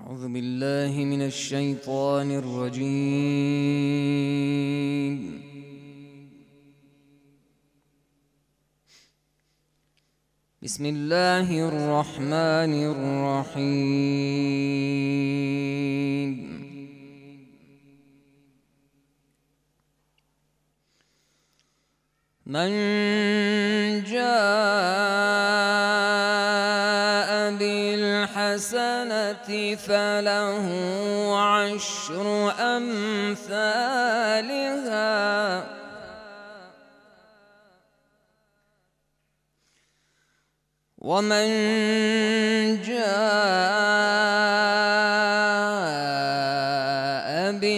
أعوذ بالله من الشيطان الرجيم. بسم الله الرحمن الرحيم. من جاء بالحسنة فله عشر أمثالها ومن جاء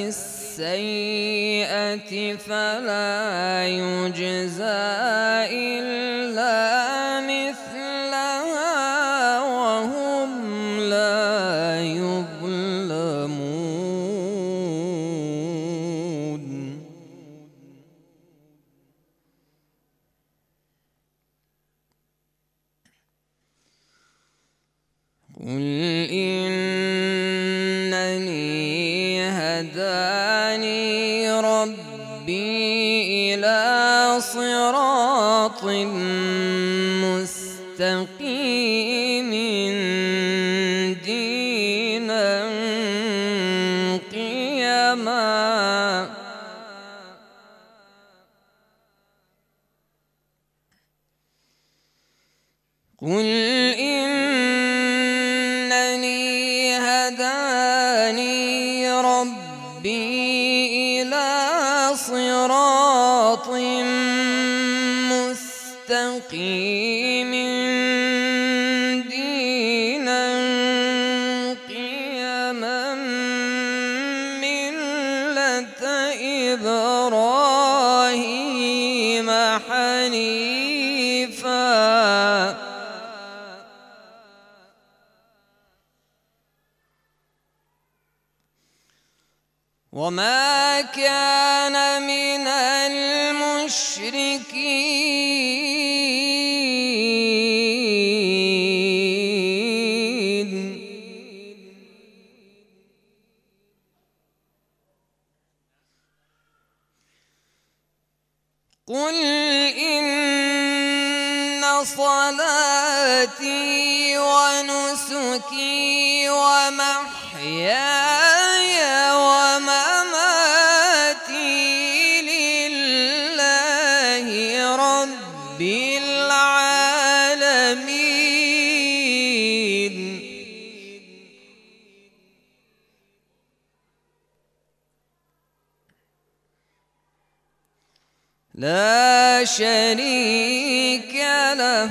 بالسيئة فلا يجزى إلا مثلها وهم لا يظلمون. قل إنني هداني ربي إلى صراط مستقيم دينا قيما قل إنني هداني ربي إلى صراط مستقيم دينا قيما ملة إبراهيم حنيفا وما كان من المشركين. قل إن صلاتي ونسكي ومحياي ومماتي لله رب العالمين لا شريك له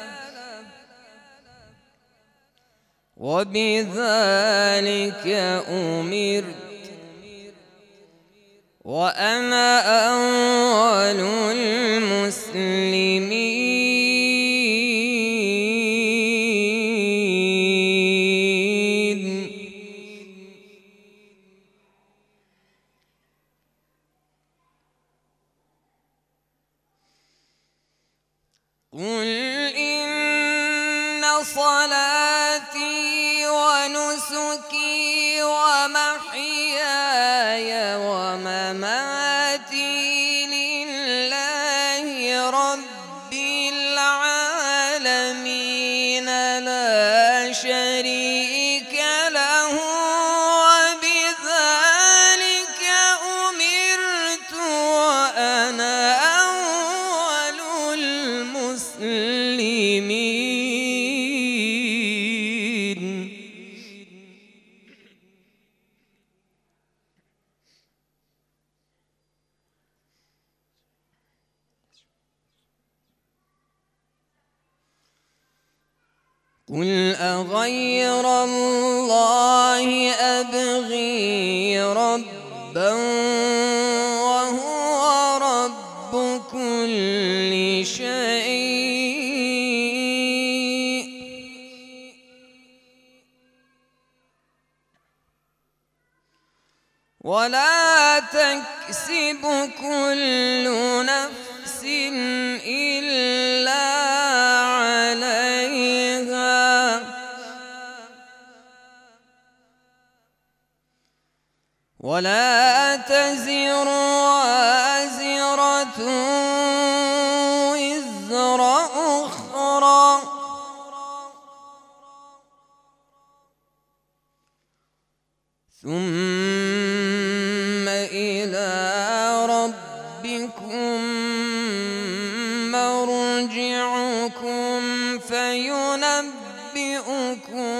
وبذلك أمرت وأنا أول المسلمين. قل إن صلاتي ونسكي ومحياي ومماتي لله رب العالمين لا شريك له وبذلك أمرت وأنا أول المسلمين. قل أغير الله أبغي ربا وهو رب كل شيء ولا تكسب كل نفس إلا عليها ولا تزر وازرة وزر أخرى ثم إلى ربكم مرجعكم فينبئكم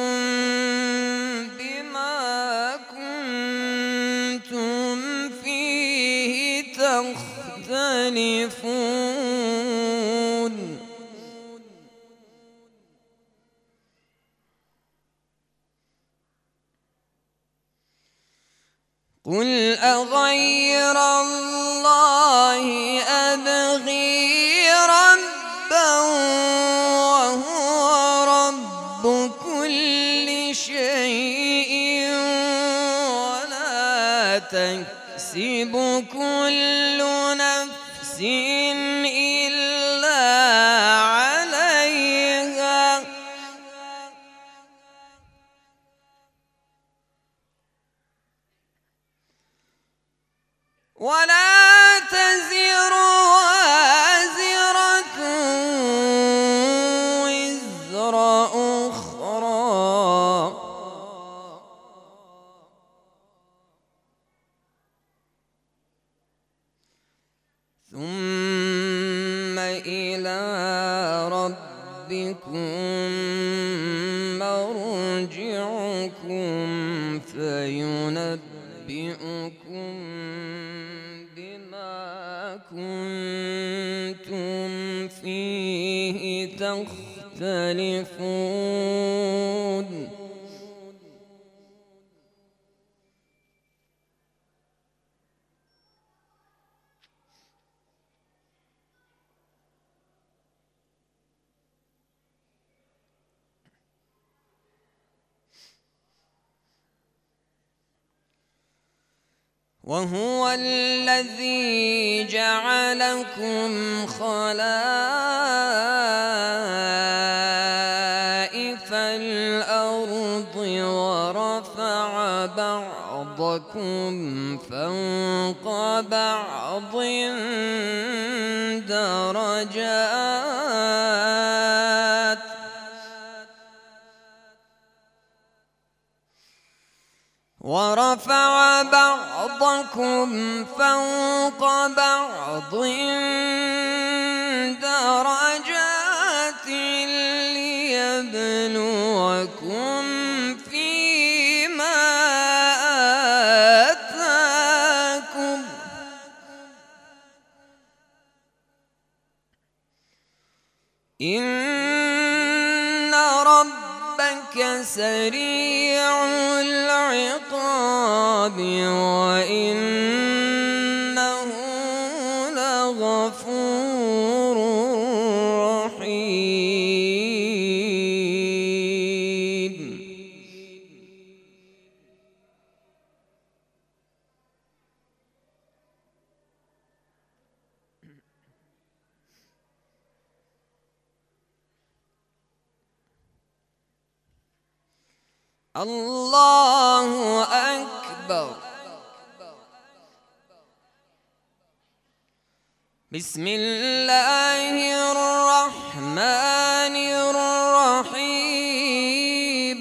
بما كنتم فيه تختلفون قل أغير الله أبغي ربا وهو رب كل شيء ولا تكسب كل نفس إلا عليها ولا تزر وازرة وزر أخرى ثم إلى ربكم مرجعكم فينبئكم كنتم فيه تختلفون وهو الذي جعلكم خلائف الأرض ورفع بعضكم فوق بعض درجات ورفع بعضكم فوق بعض درجات ليبلوكم فيما آتاكم إن ربك سريع العقاب وإنه لغفور رحيم الله أكبر بسم الله الرحمن الرحيم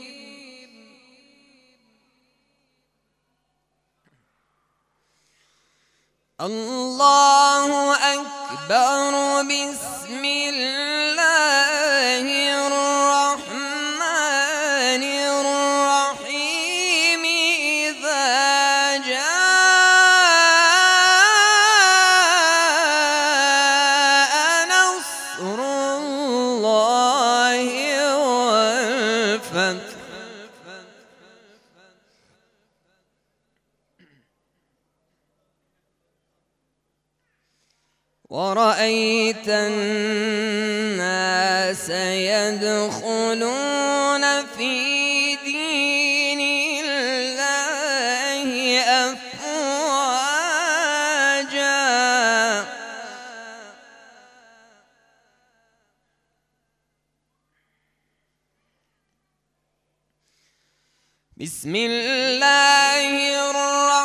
الله أكبر بسم الله الرحمن الرحيم إذا جاء نصر الله والفتح ورأيت الناس يدخلون في دين الله أفواجا بسم الله الرحمن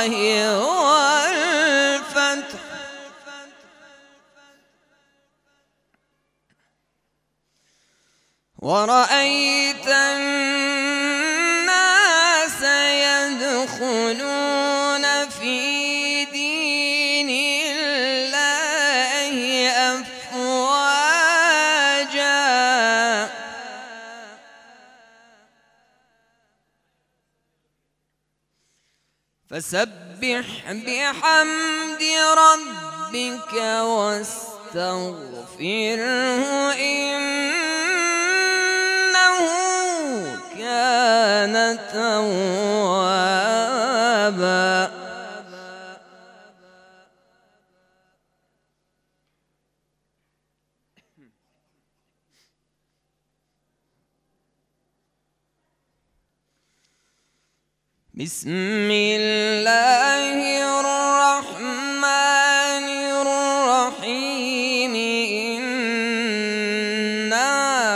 الله والفتح ورأيت الناس يدخلون في دين الله أفواجا فسبح بحمد ربك واستغفره إنه كان توابا. بسم الله الرحمن الرحيم إنا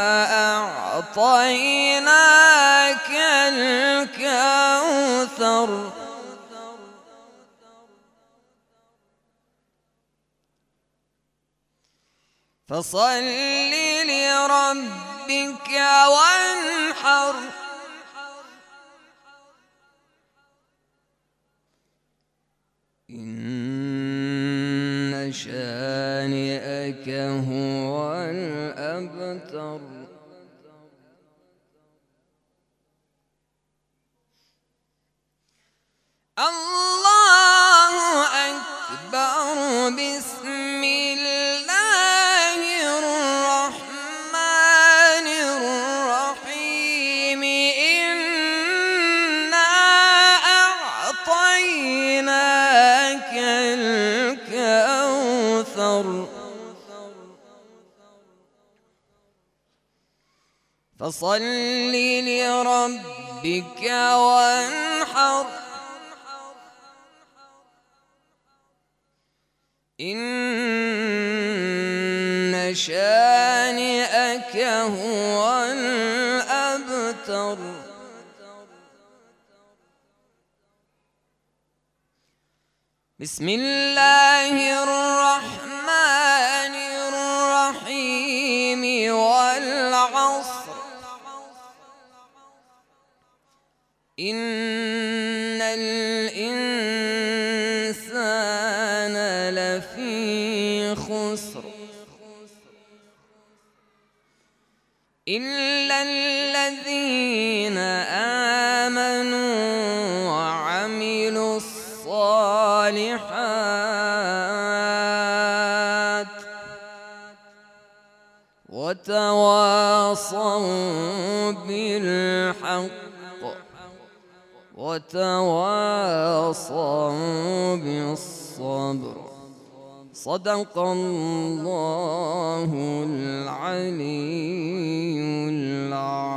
أعطيناك الكوثر فصل لربك وانحر إن شانئك هو الأبتر. الله أكبر. بسم الله الرحمن الرحيم إنا أعطيناك الكوثر فصل لربك وانحر إن شانئك هو الأبتر. بسم الله الرحمن الرحيم والعصر إن الإنسان لفي خسر إلا الذين آمنوا وعملوا الصالحات وتواصوا بالحق وتواصوا بالصبر. صدق الله العلي العظيم.